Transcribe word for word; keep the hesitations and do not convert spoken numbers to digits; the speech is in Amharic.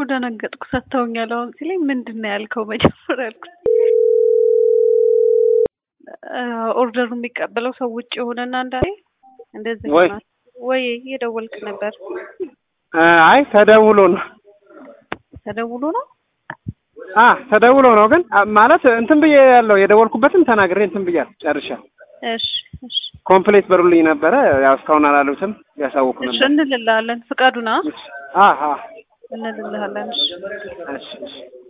ደነገጥኩ ሰተውኛል አሁን ሲለኝ ምንድነው ያልከው መጀመሪያ ያልኩት ኦርደሩ የሚቀበለው ሰው ውጭ ሆነና እንዳለ እንደዚህ ነው ወይ የደወልክ ነበር አይ ተደውሎ ነው ተደውሎ ነው አ ተደውሎ ነው ግን ማለት እንትን ብዬ ያለው የደወልኩበትን ተናግሬ እንትን ብያለሁ ጨርሻ እሺ እሺ ኮምፕሊት በሩልኝ ነበር ያው እስካሁን አላሉትም ያሳውቁ ነበር እሺ እንልላለን ፍቃዱና አ አ እንልላለን እሺ እሺ